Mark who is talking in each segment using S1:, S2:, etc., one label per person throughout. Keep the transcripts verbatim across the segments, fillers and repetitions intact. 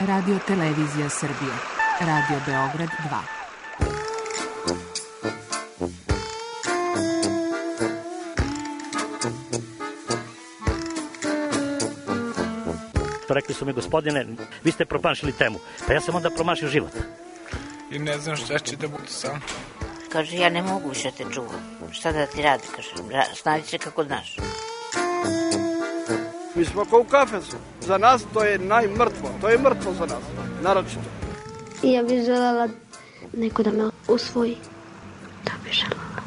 S1: Radio Televizija Srbije. Radio Beograd dva.
S2: Rekli su mi, gospodine, vi ste promašili temu. Pa ja sam onda promašio život.
S3: I ne znam šta će da bude sam.
S4: Kaže, ja ne mogu više te čuvam. Šta da ti radi, kaže, snađi se kako znaš.
S5: Mi smo kao u kafesu. Za nas to je najmrtvo. To je mrtvo za nas, naročito.
S6: Ja bih želela neko da me usvoji. Da bih želela.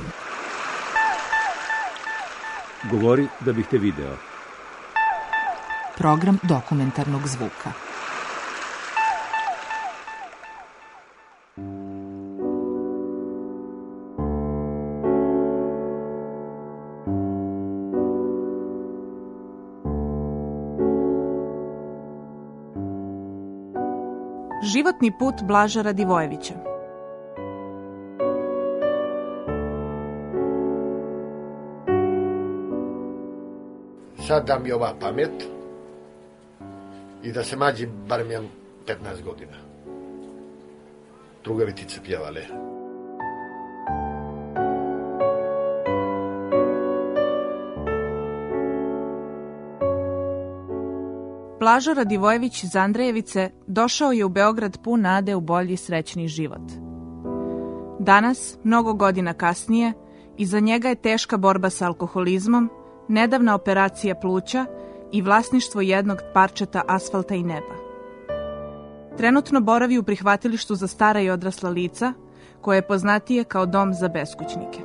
S7: Govori da bih te video.
S1: Program dokumentarnog zvuka. Životni put Blaža Radivojevića.
S8: Sad da mi ova pamet i da se mađi barem jedan petnaest godina. Drugavitice pjevale.
S1: Blažo Radivojević iz Andrejevice došao je u Beograd pun nade u bolji i srećni život. Danas, mnogo godina kasnije, iza njega je teška borba sa alkoholizmom, nedavna operacija pluća i vlasništvo jednog parčeta asfalta i neba. Trenutno boravi u prihvatilištu za stara i odrasla lica, koje je poznatije kao dom za beskućnike.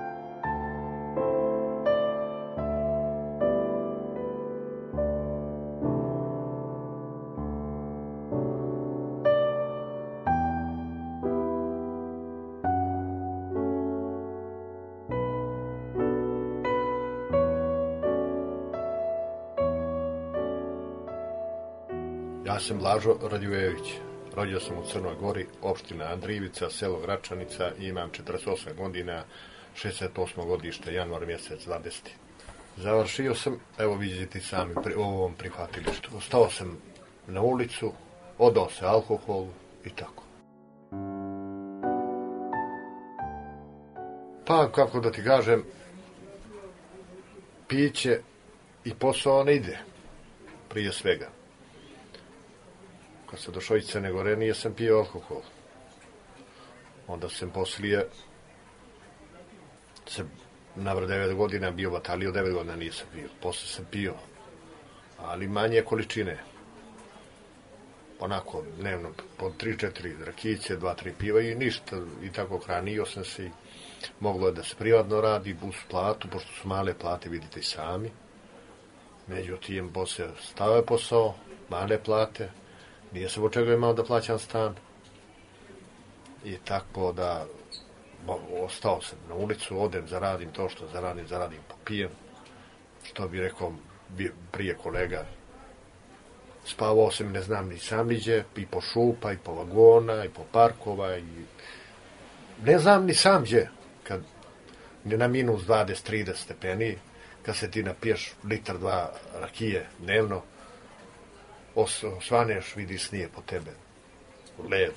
S8: Ja sam Blažo Radivojević. Rodio sam u Crnoj Gori, opština Andrijevica, selo Gračanica i imam četrdeset osam godina, šezdeset osmo godište, januar mjesec dvadeseti. Završio sam, evo vidite sami, u ovom prihvatilištu. Ostao sam na ulicu, odao se alkoholu i tako. Pa, kako da ti kažem, piće i posao ne ide, prije svega. Kad sam došao iz Crne Gore, nije sam pio alkohol. Onda sam poslije, se navr devet godina bio batalio, devet godina nisam pio. Posle sam pio, ali manje količine. Onako, dnevno, po tri četiri rakice, dva tri piva i ništa. I tako hranio sam se i moglo je da se privatno radi, bus platu, pošto su male plate, vidite i sami. Međutim, posle stave posao, male plate. Nije sam očekao imao da plaćam stan. I tako da ostao sam na ulicu, odem, zaradim to što zaradim, zaradim, popijem. Što bi rekao prije kolega, spavao sam, ne znam ni sam niđe, i po šupa, i po vagona, i po parkova, i ne znam ni sam gdje, kad ne na minus dvadeset trideset stepeni, kad se ti napiješ litar dva rakije dnevno, osvaneš, vidiš snije po tebe, led.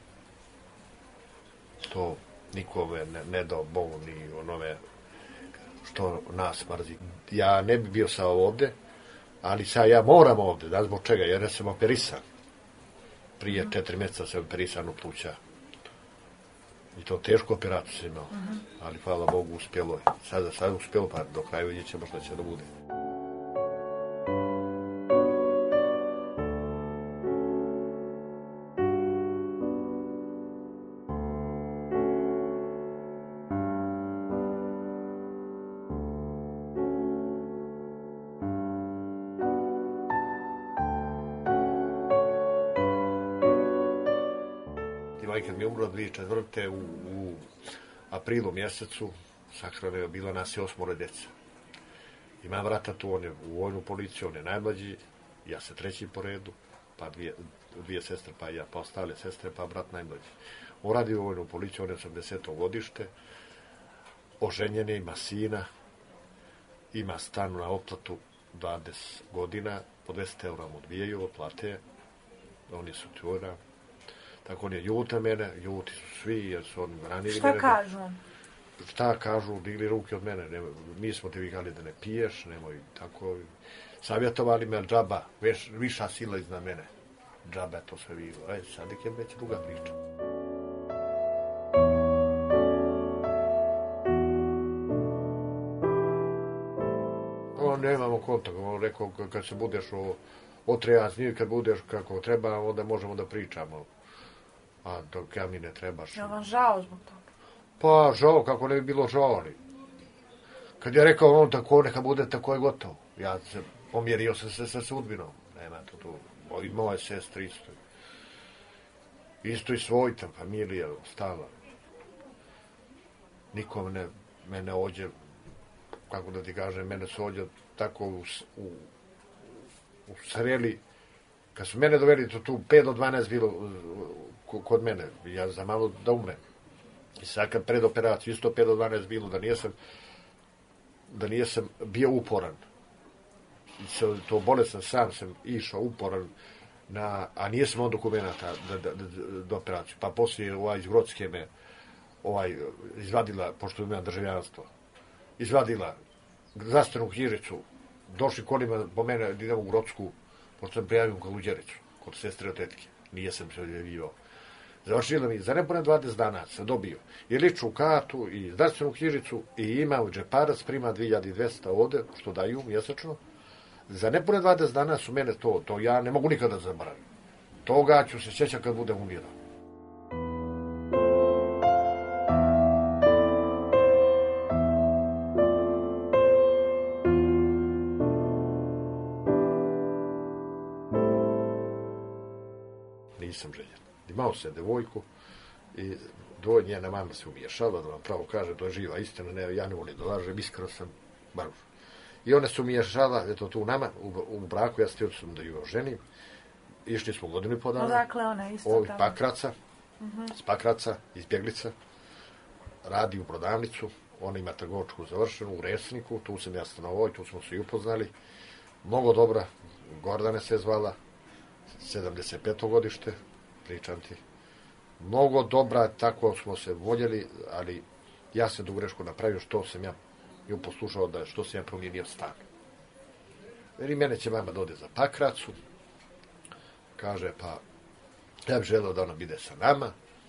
S8: To nikome ne, ne dao Bogu ni onome što nas mrzi. Ja ne bi bio sa ovde, ali sad ja moram ovde, da zbog čega, jer sam operisan. Prije četiri mjeseca sam operisan u pluća. I to tešku operaciju sam imao, ali hvala Bogu uspjelo je. Sada sad uspjelo, pa do kraja vidjet ćemo što će da bude. Kad mi je umro dvije hiljade četvrte u, u aprilu mjesecu, sahrana je bila nas je osmoro djeca. Imam vrata tu, on je u vojnu policiju, on je najmlađi, ja se treći po redu, pa dvije, dvije sestre, pa ja, pa ostale sestre, pa brat najmlađi. On radi u vojnu policiju, on je osamdeseto godište, oženjen je, ima sina, ima stan na otplatu dvadeset godina, po dvesta eura mu odbijaju, plate, oni su tjura. Tako on je ljuta mene, ljuti su svi, jer su oni ranili
S1: Šta
S8: mene.
S1: kažu on?
S8: Šta kažu, digli ruke od mene, nemoj, mi smo ti vikali da ne piješ, nemoj tako. Savjetovali me, džaba, veš, viša sila iznad mene. Džaba je to sve bilo. Aj, sad je već druga priča. On, nemamo kontakt, on rekao, kad se budeš o, otrijazniji, kad budeš kako treba, onda možemo da pričamo. A dok ja mi ne trebaš.
S1: Je vam žao zbog toga?
S8: Pa, žao, kako ne bi bilo žao, ali. Kad je rekao on tako, neka bude tako je gotovo. Ja se pomjerio sam se sa sudbinom. Nema to tu. I moje sestre isto. Isto i svoj tam, familija, stala. Niko ne, mene ođe, kako da ti kažem, mene su ođe tako u, u, u sreli. Kad su mene doveli, to tu pet do dvanaest bilo kod mene. Ja za malo da umrem. I sad kad pred operaciju, isto pet do dvanaest bilo, da nijesam, da nijesam bio uporan. I sa to bolestan sam sam išao uporan, na, a nijesam on dokumenta da, da, da, do operaciju. Pa poslije ovaj iz Grocke me ovaj, izvadila, pošto imam državljanstvo, izvadila zdravstvenu knjižicu, došli kolima po mene da idem u Grocku, pošto sam prijavio u Kaluđericu, kod sestre od tetke. Nijesam se odjavio. Završila mi, za nepune dvadeset dana sam dobio i ličnu kartu, i zdravstvenu knjižicu, i imao džeparac, prima dvije hiljade dvjesto ovde, što daju mjesečno. Za nepune dvadeset dana su mene to, to ja ne mogu nikada zaboraviti. Toga ću se sjećati kad budem umirao. Nisam željen. Imao sam devojku i dvoje njena mama se umiješala, da vam pravo kaže, to je živa istina, ne, ja ne volim da lažem, iskreno sam baruš. I one su umiješala, eto tu nama, u, u braku, ja htio sam da ju oženim. Išli smo godinu i po dana.
S1: Odakle ona isto
S8: Ovi
S1: tamo?
S8: Pakraca,
S1: Uh-huh.
S8: s Pakraca, iz Bjeglica, radi u prodavnicu, ona ima trgovačku završenu u Resniku, tu sam ja stanovao i tu smo se i upoznali. Mnogo dobra, Gordane se zvala, sedamdeset peto godište, pričam ti. Mnogo dobra, tako smo se voljeli, ali ja sam tu grešku napravio, što sam ja ju poslušao, da što sam ja promijenio stan. Jer i mene će mama dode za Pakracu, kaže, pa ja bih želeo da ona bide sa nama,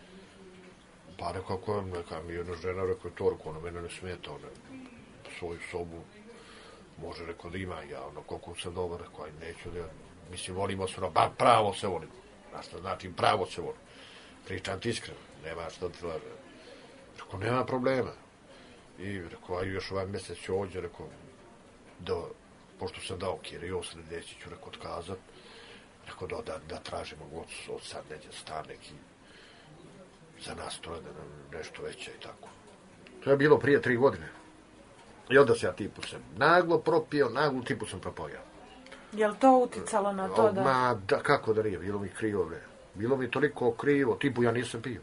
S8: pa rekao, ako neka mi jedna žena, rekao, to, rekao, ona mene ne smeta, ona svoju sobu može, rekao, da ima, ja, ono, koliko sam dobar, rekao, aj, neću, da, mislim, volimo se, ono, ba, pravo se volimo, znaš, znači, pravo se volimo, pričam ti iskreno, nema što ti laže, rekao, nema problema, i rekao, aj, još ovaj mjesec ću ođe, rekao, da, pošto sam dao Kiriju, sljedeći ću, rekao, otkazat, rekao, da, da, da tražimo od, od sad neđe stan neki, za nas to je da nam nešto veće i tako. To je bilo prije tri godine. I onda se ja tipu sam naglo propio, naglo tipu sam propao ja.
S1: Je li to uticalo na to da...
S8: Ma, da, kako da nije, bilo mi krivo, bre. Bilo mi toliko krivo, tipu ja nisam pio.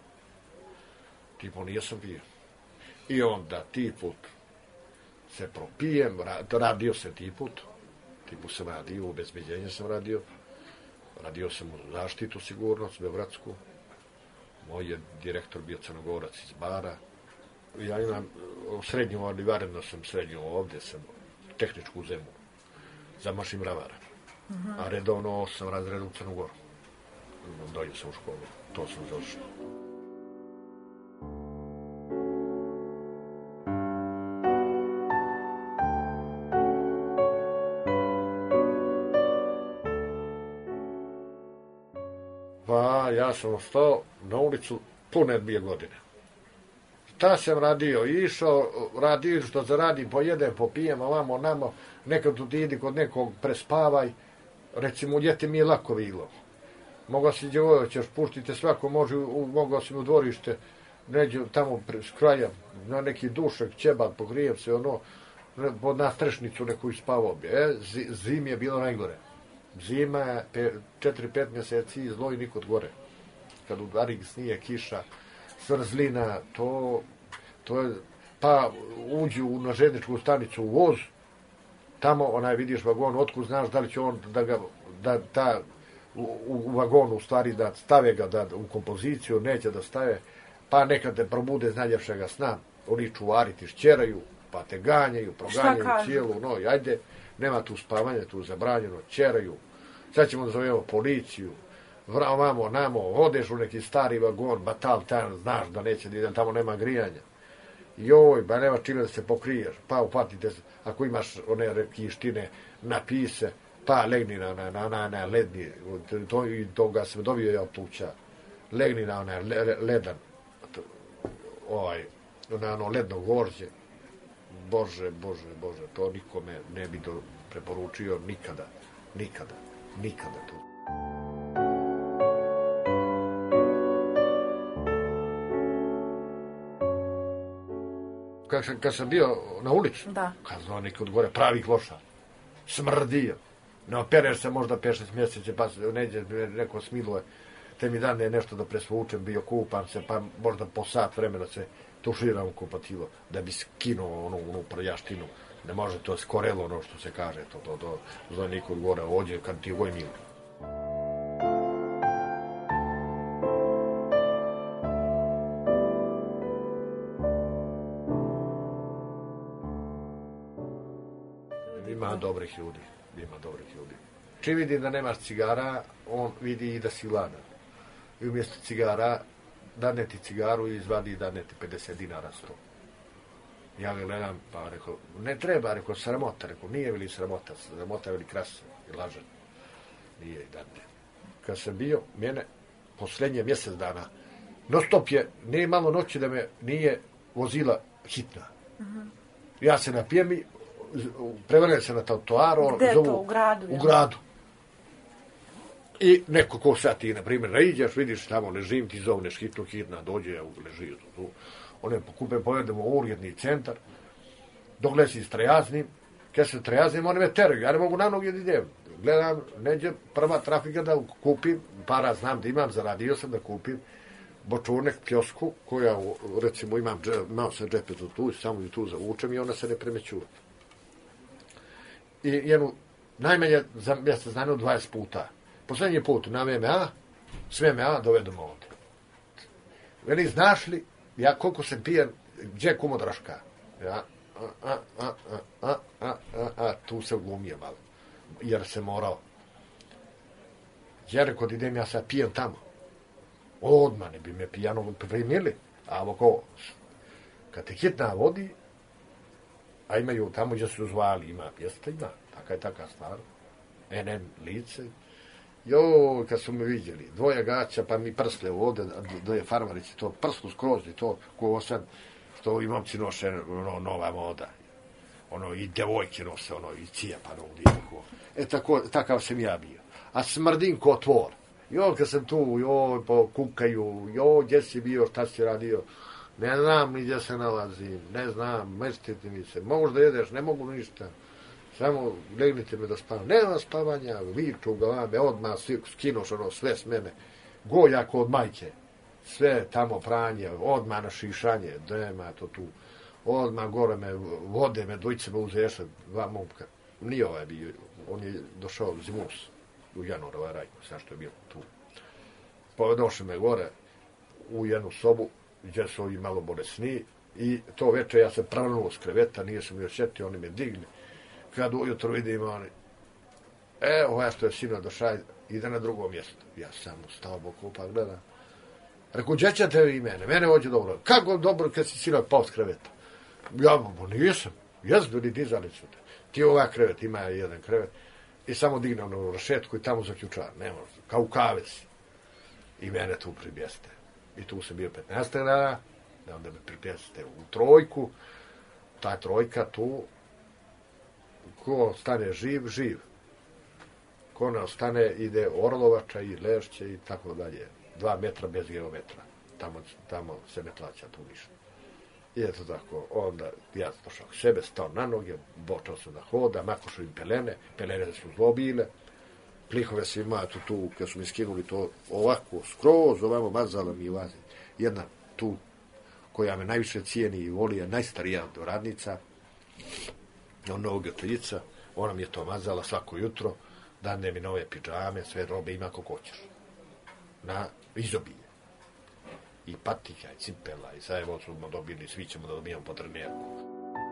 S8: Tipu nisam pio. I onda tiput se propijem, radio sam tiput, tipu sam radio, u obezbeđenje sam radio, radio sam u zaštitu sigurnost, Beogradsku. Moj je direktor bio Crnogorac iz Bara. Ja imam srednju, ali vareno sam srednju ovdje, sam tehničku zemu za mašin bravara. Uh-huh. A redovno sam razred u Crnogoru. Dođe sam u školu, to sam završio. Pa ja sam ostao na ulicu pune dvije godine. Šta sam radio? Išao, radio što zaradim, pojedem, popijem, ovamo, namo, nekad tu idi kod nekog, prespavaj. Recimo, u ljeti mi je lako bilo. Mogao si djevojo, ćeš puštite, svako može, u, mogao si u dvorište, neđe tamo s kraja, na neki dušak, ćebad, pogrijem se, ono, pod nastrešnicu neku ispavao bi. E, zim je bilo najgore. Zima, četiri pet mjeseci, zlo i nikod gore. Kad udari snije, kiša, svrzlina, to, to je, pa uđu na željezničku stanicu u voz, tamo onaj vidiš vagon, otkud znaš da li će on, da ga, da ta u, u vagonu, u stvari da stave ga da, u kompoziciju, neće da stave, pa nekad te probude z najljepšega sna, oni čuvari ti šćeraju, pa te ganjaju, proganjaju cijelu noć, ajde, nema tu spavanja, tu zabranjeno, čeraju, sad ćemo da zovemo policiju, vamo, namo, odeš u neki stari vagon, batal, tam, znaš da neće da idem, tamo nema grijanja. Joj, ba nema čime da se pokriješ, pa upatite se, ako imaš one kištine, napise, pa legni na, na, na, na, na ledni, to, i toga sam dobio ja od tuča, legni na onaj le, ledan, ovaj, na ono ledno gvožđe, Bože, Bože, Bože, to nikome ne bi do, preporučio nikada, nikada, nikada to. Kad sam, kad sam bio na ulici,
S1: da.
S8: Kad znao neki od gore pravih loša, smrdio, ne opereš se možda pet šest mjeseca, pa neđe neko smiluje, te mi dane nešto da presvučem, bio kupan se, pa možda po sat vremena se tuširam u kupatilo, da bi skinuo onu, onu prljaštinu. Ne može to skorelo ono što se kaže, to, to, to, zna niko od gore ođe, kad ti goj mili. Ima dobrih ljudi, ima dobrih ljudi. Čim vidi da nemaš cigara, on vidi i da si gladan. I umjesto cigara, dadne ti cigaru i izvadi i dadne ti pedeset dinara sto. Ja ga gledam, pa rekao, ne treba, rekao, sramota, rekao, nije veli sramota, sramota veli krasa, i lažan. Nije i dadne. Kad sam bio, mene, posljednje mjesec dana, non stop je, nije malo noći da me nije vozila hitna. Uh-huh. Ja se napijem i prevrnem se na trotoaru.
S1: Gde zovu, to, u gradu?
S8: U gradu. I neko ko sad ti, na primjer, naiđeš, vidiš tamo ležim, ti zovneš hitnu, hitna, dođe, ja leži tu. One pokupe, povedemo u urgentni centar, dok si strajaznim, kad se strajaznim, oni me teraju, ja ne mogu na noge da idem. Gledam, neđe prva trafika da kupim, para znam da imam, zaradio sam da kupim bočurnek kiosku, koja, recimo, imam, imao sam džepetu tu, samo ju tu zavučem i ona se ne premećuje. I jednu, najmanje za mjesec dana dvadeset puta. Poslednji put na V M A, sve V M A dovedem ovdje. Veli, znaš li, ja koliko sam pijen, gdje kumodraška? Ja, a, a, a, a, a, a, a, tu se glumio malo, jer se morao. Jer kod idem ja sad pijem tamo. Odmah ne bi me pijano primili. A ovako, kad te hitna vodi, a imaju tamo gdje su zvali, ima pjesta, ima, taka je taka stvar, N N lice. Jo, kad su me vidjeli, dvoje gaća, pa mi prsle ovdje, da je farmarici to, prslu skroz i to, ko sad, što i momci nose, ono, nova moda. Ono, i devojke nose, ono, i cijepano ovdje, tako. E, tako, takav sam ja bio. A smrdim ko tvor. Jo, kad sam tu, jo, pokukaju, jo, gdje si bio, šta si radio, ne znam ni gdje se nalazim, ne znam, mestite mi se, možda jedeš, ne mogu ništa. Samo legnite me da spavam. Nema spavanja, viču galame, odmah skinoš ono sve s mene. Gojak od majke. Sve tamo pranje, odmah na šišanje, nema to tu. Odmah gore me, vode me, dvojice me uzeše, dva momka. Nije ovaj bio, on je došao zimus u januar, ovaj Rajko, sad što je bio tu. Pa došli me gore u jednu sobu, gdje su ovi malo bolesni, i to večer ja sam pravilnuo s kreveta, nije sam mi osjetio, oni me digli. Kad ujutro vidim, oni, e, ovaj što je sino došao, ide na drugo mjesto. Ja sam stao boku, pa gledam. Reku, gdje ćete vi mene? Mene hoće dobro. Kako dobro kad si sino pao s kreveta? Ja, bo nisam. Jes bili dizali su te. Ti ovaj krevet, ima jedan krevet, i samo digne ono rašetku i tamo zaključava. Ne može, kao u kaveci. I mene tu pribjeste. I tu sam bio petnaest dana, da onda me pribjeste u trojku. Ta trojka tu, ko stane živ, živ. Ko ne ostane, ide Orlovača i Lešće i tako dalje. Dva metra bez geometra. Tamo, tamo se ne plaća tu ništa. I eto tako, onda ja došao k sebe, stao na noge, počeo sam da hoda, makošo im pelene, pelene su zlobile, plihove se ima tu, tu, kad su mi skinuli to ovako, skroz, ovamo mazala mi vazi. Jedna tu, koja me najviše cijeni i voli, je najstarija radnica, ono ogoteljica, ona mi je to mazala svako jutro, Dane mi nove pidžame, sve robe ima kako hoćeš. Na izobilje. I patika, i cipela, i sad evo smo dobili, svi ćemo da dobijamo po trenerku.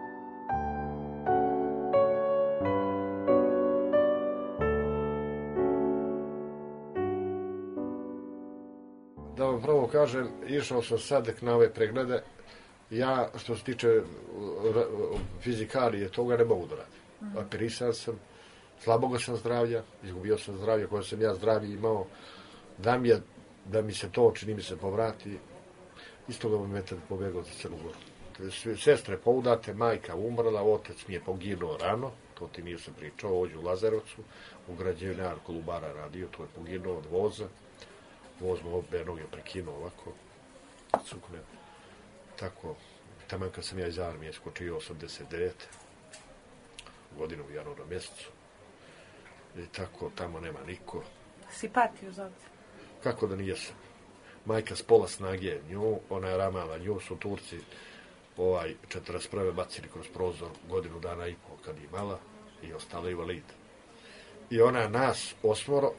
S8: Da vam pravo kažem, išao sam sad na ove preglede. Ja, što se tiče fizikalije, toga ne mogu da radim. Operisan sam, slaboga sam zdravlja, izgubio sam zdravlje koje sam ja zdravlje imao. Da mi, je, da mi se to, čini mi se, povrati, isto ga mi metar pobegao za Crnu Goru. Sestre poudate, majka umrla, otac mi je poginuo rano, to ti nisam pričao, ovdje u Lazarevcu, u građevinar Kolubara radio, to je poginuo od voza. Voz mu obe noge prekinuo ovako, cukne. Tako, tamo kad sam ja iz armije skočio osamdeset devete godinu u januara mjesecu. I tako, tamo nema niko.
S1: Si patio za ovdje?
S8: Kako da nijesam. Majka s pola snage nju, ona je ramala nju, su Turci ovaj četrdeset prve bacili kroz prozor godinu dana i pol kad je imala i ostala invalid. I ona nas osmoro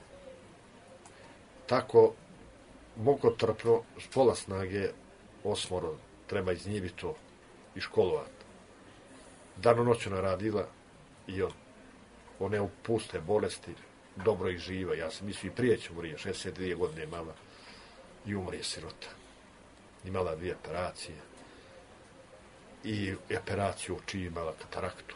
S8: tako mukotrpno s pola snage osmoro treba iznjiviti to i školovati. Dano noću naradila i on, one upuste bolesti, dobro ih živa. Ja sam mislio i prije će umrije, šezdeset dvije godine imala i umrije sirota. Imala dvije operacije i operaciju oči, imala kataraktu.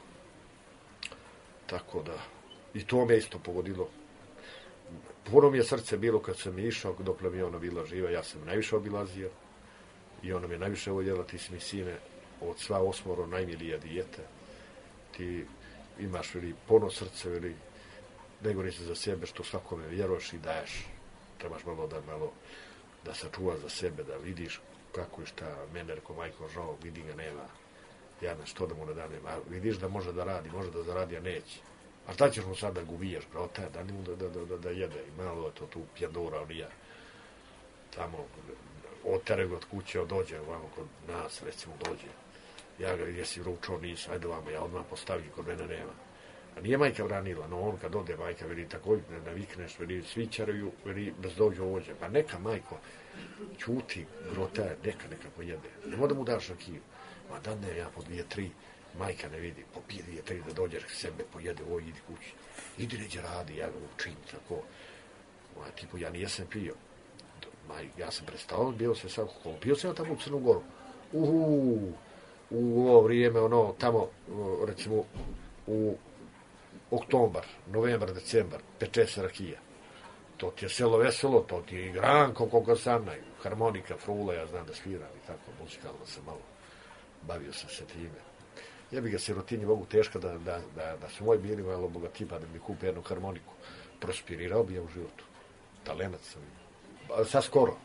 S8: Tako da, i to me isto pogodilo. Puno mi je srce bilo kad sam išao, dok mi je ona bila živa, ja sam najviše obilazio i ona me najviše voljela, ti si mi sine, od sva osmoro najmilija dijete. Ti imaš veli puno srce, veli, nego nisi za sebe što svakome vjeruješ i daješ. Trebaš malo da malo da sačuvaš za sebe, da vidiš kako je šta. Mene reko, majko, žao, vidi ga nema. Ja na što da mu ne danem. A vidiš da može da radi, može da zaradi, a neće. A šta ćeš mu sad da gubijaš, brate, da mu da, da, da, da jede. I malo je to tu pjadura, on ja. Tamo, otere ga od kuće, dođe ovamo kod nas, recimo dođe. Ja ga, jesi ručao, nisam, ajde vamo, ja odmah postavim, kod mene nema. A nije majka branila, no on kad ode majka, veli, tako ne navikneš, veli, svi čaraju, veli, bez dođu ođe. Pa neka, majko, čuti, grotaje, neka, neka pojede. Nemo da mu daš rakiju. Ma da ne, ja po dvije, tri, majka ne vidi, popije dvije, tri, da dođeš k sebe, pojede, oj, idi kući. Idi neđe radi, ja ga učim, tako. Ma, tipo, ja nijesam pio. Maj, ja sam prestao, bio se sam, pio sam tamo u Crnu Goru. Uhu, u ovo vrijeme, ono, tamo, recimo, u oktobar, novembar, decembar, peče se rakija. To ti je selo veselo, to ti je igranko, koliko sam, harmonika, frula, ja znam da sviram i tako, muzikalno sam malo bavio sam se time. Ja bi ga sirotinji mogu teško da, da, da, da su moji bili malo bogati, pa da mi kupe jednu harmoniku. Prospirirao bi ja u životu. Talenat sam. Sad skoro.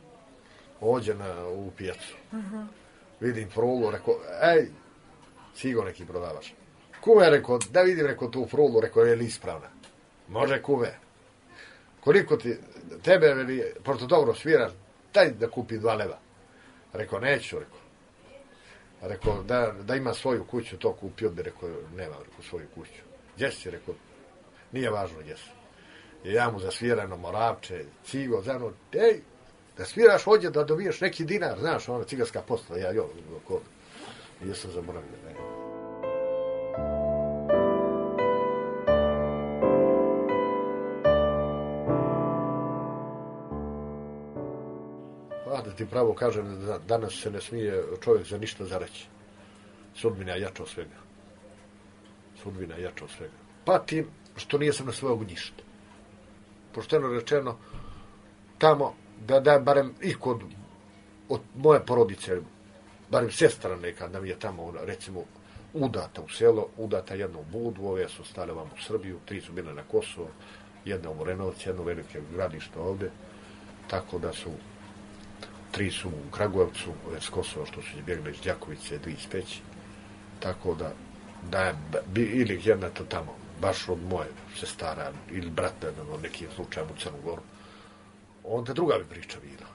S8: Ođe na, u pijacu. Uh-huh. Vidim frulu, rekao, ej, cigo neki prodavaš. Kuve, rekao, da vidim, rekao, tu frulu, rekao, je li ispravna? Može, kuve. Koliko ti, tebe, veli, pošto dobro svira, daj da kupi dva leva. Rekao, neću, rekao. Rekao, da, da ima svoju kuću, to kupio bi, rekao, nema, rekao, svoju kuću. Gdje si, rekao, nije važno gdje si. I ja mu zasvirano moravče, cigo, zano, ej, da sviraš ovdje, da dobiješ neki dinar, znaš, ona cigarska postava, ja, jo, kod, i sam zaboravio, ne. Pa, da ti pravo kažem, da danas se ne smije čovjek za ništa zareći. Sudbina je jača od svega. Sudbina je jača od svega. Pa tim što nijesam na svoje ognjište. Pošteno rečeno, tamo, da da barem i kod od moje porodice, barem sestra neka, da mi je tamo, recimo, udata u selo, udata jedna u Budu, ove su stale vam u Srbiju, tri su bile na Kosovo, jedna u Morenovci, jedno velike gradište ovde, tako da su, tri su u Kragujevcu, ove s Kosova, što su bjegle iz Đakovice, dvije iz Peći, tako da, da je, ili jedna to tamo, baš od moje sestara ili brata na nekim slučajima u Crnu Goru, onda druga bi priča bila.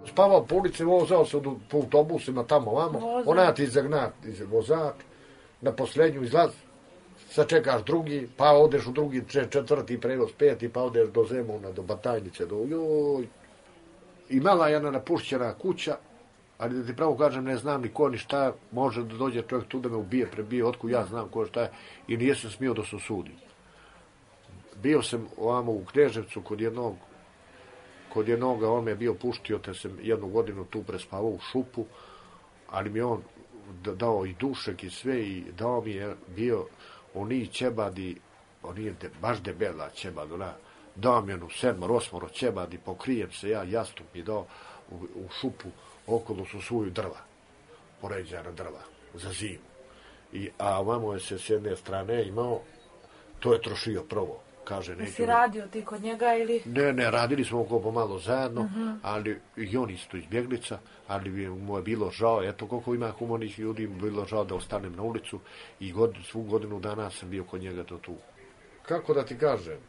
S8: spavao po ulici, vozao se po autobusima tamo vamo, ona ti zagnat iz vozač, na posljednju izlaz, sačekaš drugi, pa odeš u drugi, četvrti prevoz, peti, pa odeš do Zemuna, do Batajnice, do joj. I mala jedna napušćena kuća, ali da ti pravo kažem, ne znam ni ko ni šta, može da dođe čovjek tu da me ubije, prebije, otkud ja znam ko šta je, i nijesam smio da se osudim. Bio sam ovamo u Kneževcu kod jednog, kod jednog, on me je bio puštio, te sam jednu godinu tu prespavao u šupu, ali mi on dao i dušek i sve, i dao mi je bio oni ćebadi, on je de, baš debela ćebad, ona, dao mi jednu sedmor, osmoro ćebadi, pokrijem se ja, jastup mi dao u, u šupu, okolo su svoju drva, poređana drva, za zimu. I, a ovamo je se s jedne strane imao, to je trošio prvo, kaže neću.
S1: Si radio ti kod njega ili?
S8: Ne, ne, radili smo oko pomalo zajedno, uh-huh. ali i on isto izbjeglica, ali bi mu je bilo žao, eto koliko ima humanih ljudi, bilo žao da ostanem na ulicu i god, svu godinu dana sam bio kod njega to tu. Kako da ti kažem,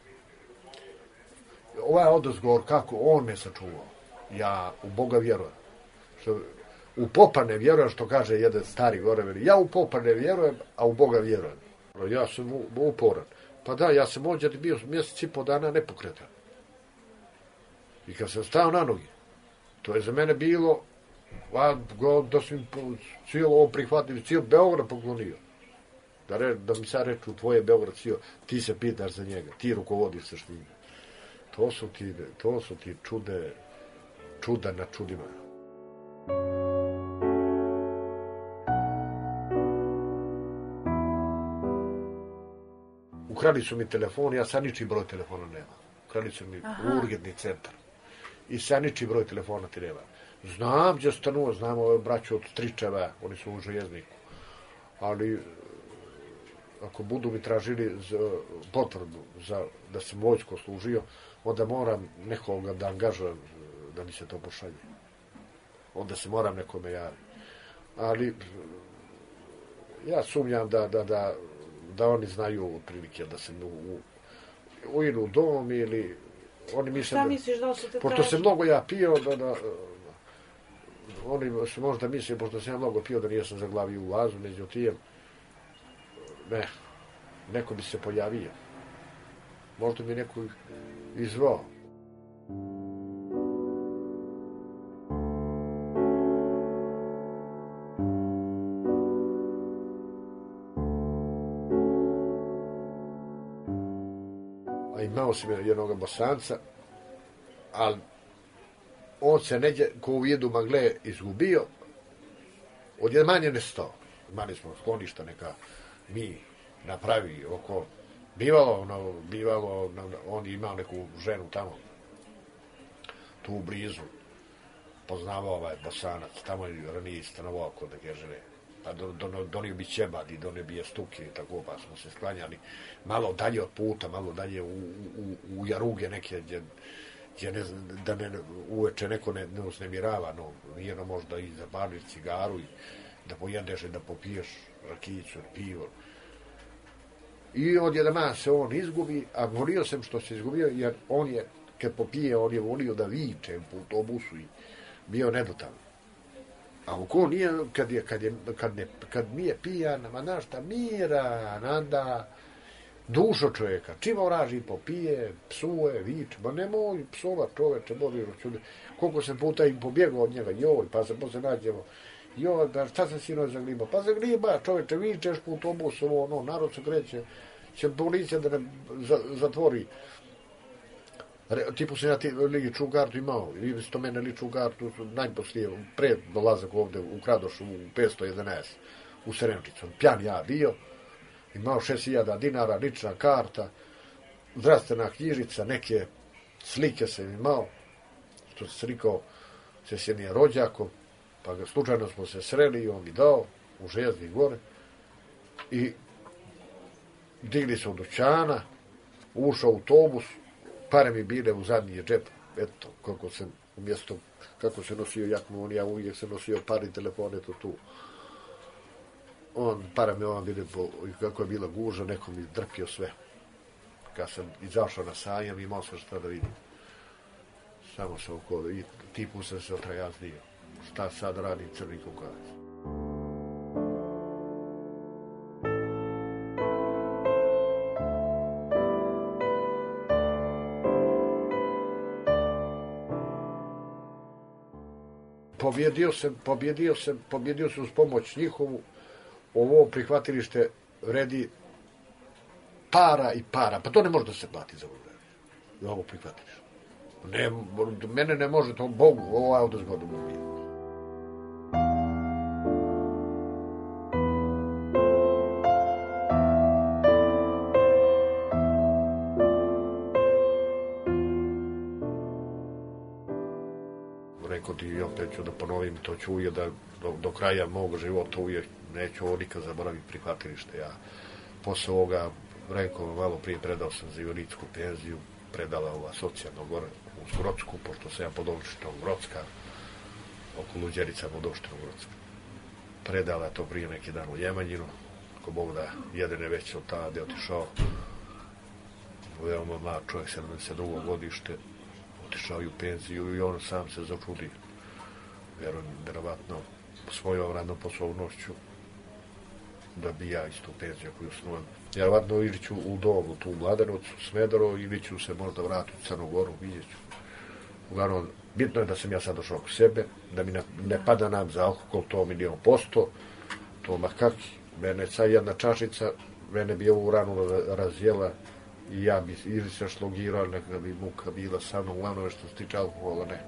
S8: ovaj odozgovor, kako on me sačuvao, ja u Boga vjerujem. Što, u Popa ne vjerujem, što kaže jedan stari gore, ja u Popa ne vjerujem, a u Boga vjerujem. Ja sam uporan. Pa da, ja sam ovdje bio mjesec i po dana nepokretan. I kad sam stao na nogi, to je za mene bilo, a, da sam cijelo ovo prihvatio, cijelo Beograd poklonio. Da, re, da mi sad reču, tvoje Beograd cijelo, ti se pitaš za njega, ti rukovodiš se s njim. To su ti, to su ti čude, čuda na čudima. Ukrali su mi telefon, ja sad ničiji broj telefona nema. Ukrali su mi Aha. urgentni centar. I sad ničiji broj telefona ti nema. Znam gdje stanuo, znam ove braće od Stričeva, oni su u Željezniku. Ali ako budu mi tražili za potvrdu za, da sam vojsko služio, onda moram nekoga da angažujem da mi se to pošalje. Onda se moram nekome javiti. Ali ja sumnjam da, da, da da oni znaju otprilike da se u, u, u inu dom ili oni misle
S1: šta da, misliš da su te
S8: pošto se mnogo ja pio da, da oni se možda misle pošto sam ja mnogo pio da nijesam zaglavio u vazu, međutim ne, neko bi se pojavio, možda bi neko izvao. Imao sam jednog Bosanca, ali on se neđe, ko u vidu magle, izgubio, odjed manje ne sto. Imali smo skloništa neka mi napravi oko, bivalo, ono, bivalo, on je imao neku ženu tamo, tu u blizu, poznavao ovaj Bosanac, tamo je ranije stanovao kod neke žene. Pa do, do, donio bi ćebad i donio bi je stuke i tako, pa smo se sklanjali malo dalje od puta, malo dalje u, u, u jaruge neke, gdje, gdje ne, da ne uveče neko ne, ne uznemirava, no, jedno možda i zapališ cigaru i da pojedeš i da popiješ rakijicu, pivo. I odjedama se on izgubi, a volio sam što se izgubio, jer on je, kad popije, on je volio da viče po autobusu i bio nedotan. A uko nije, kad, je, kad, je, kad, ne, kad nije pijan, ma znaš šta, miran, onda dušo čovjeka. Čim oraži popije, psuje, viče, ma nemoj psovat čoveče, boli ročude. Koliko sam puta im pobjegao od njega, joj, pa se posle nađemo, joj, da šta sam sinoć zagliba? Pa zagliba, čoveče, vičeš po autobusu, ovo, ono, narod se kreće, će policija da ne zatvori. Tipu sam ja ti ličnu kartu imao, i sto mene ličnu kartu najposlije, pre dolazak ovde u Kradošu u petsto jedanaest u Sremčicu. Pjan ja bio, imao šest hiljada dinara, lična karta, zdravstvena knjižica, neke slike sam imao, što se slikao se s jednim rođakom, pa ga slučajno smo se sreli i on mi dao u Željeznik gore i digli se u dućana, ušao u autobus, pare mi bile u zadnji džep, eto, kako sam, umjesto, kako se nosio jaknu, on ja uvijek sam nosio pare i telefone, to tu. On, para mi on bile, po, kako je bila guža, neko mi drpio sve. Kad sam izašao na sajam, imao sam šta da vidim. Samo se oko, i tipu sam se otrajaznio. Šta sad radim Crni Kukavac? Pobjedio sam, pobjedio sam, pobjedio sam uz pomoć njihovu. Ovo prihvatilište vredi para i para. Pa to ne može da se plati za ovo. Za ovo prihvatilište. Ne, mene ne može, to Bogu, ovo je ovdje zgodno mu nije. Rekao ti, opet ću da ponovim, to ću uvijek da do, do kraja mog života uvijek neću ovo nikad zaboraviti prihvatilište. Ja posle ovoga, rekao, malo prije predao sam za invalidsku penziju, predala ova socijalno gore u Grodsku, pošto sam ja pod opštinom Grocka, oko Luđerica pod opštinom Grocka. Predala je to prije neki dan u Ljemanjinu, ako Bog da jedan je već od tada je otišao, veoma mlad čovjek, sedamdeset drugo godište, otišao i u penziju i on sam se začudio. Vjerujem, vjerovatno, svojom radnom poslovnošću da bi ja istu penziju koju snujem. Vjerovatno ili ću u domu, tu u Mladenovcu, Smederovo, ili ću se možda vratiti u Crnu Goru, vidjet ću. Uglavnom, bitno je da sam ja sad došao k sebe, da mi ne, ne pada nam za alkohol, to milijon posto, to ma kaki. Mene sad jedna čašica, mene bi ovu ranu razjela i ja bi ili se šlogirao, neka bi muka bila sa mnom, uglavnom što se tiče alkohola, ne.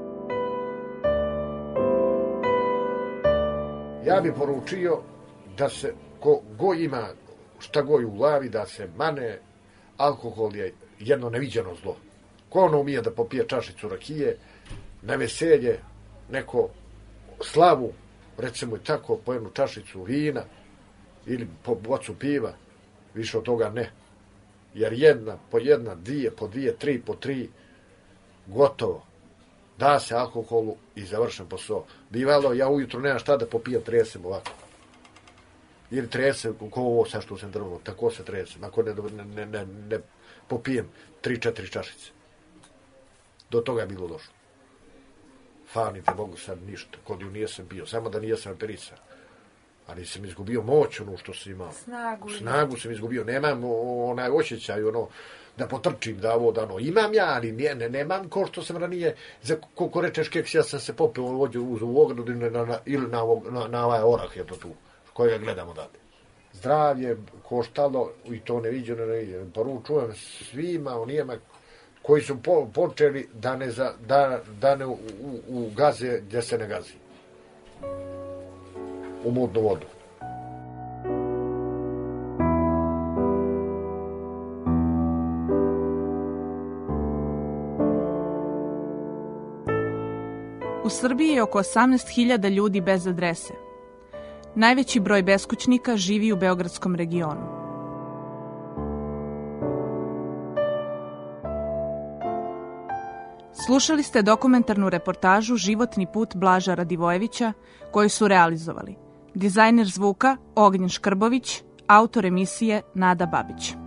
S8: Ja bi poručio da se ko go ima šta go u glavi, da se mane, alkohol je jedno neviđeno zlo. Ko ono umije da popije čašicu rakije, na veselje, neko slavu, recimo i tako, po jednu čašicu vina ili po bocu piva, više od toga ne. Jer jedna, po jedna, dvije, po dvije, tri, po tri, gotovo. Da se alkoholu i završen posao. Bivalo, ja ujutru nemam šta da popijem, tresem ovako. Ili tresem, ko ovo sad što sam drvno, tako se tresem. Ako ne, ne, ne, ne popijem tri, četiri čašice. Do toga je bilo došlo. Fanite Bogu sad ništa, kod ju nijesam bio, samo da nijesam perica. Ali sam izgubio moć, ono što sam imao.
S1: Snagu.
S8: Snagu sam izgubio, nemam onaj osjećaj, ono, da potrčim, da ovo, da ono, imam ja, ali ne, ne, nemam ko što sam ranije, za koliko rečeš keks, ja sam se popeo ovdje uz u ogradu ili na, na, ili na, na, na ovaj orah, je to tu, kojega gledamo dade. Zdravlje koštalo i to neviđeno, neviđeno. Poručujem svima, onijema koji su po, počeli da ne, za, da, da ne u, u, u gaze gdje se ne gazi. U mutnu vodu.
S1: U Srbiji je oko osamnaest hiljada ljudi bez adrese. Najveći broj beskućnika živi u beogradskom regionu. Slušali ste dokumentarnu reportažu Životni put Blaža Radivojevića koju su realizovali dizajner zvuka Ognjen Škrbović, autor emisije Nada Babić.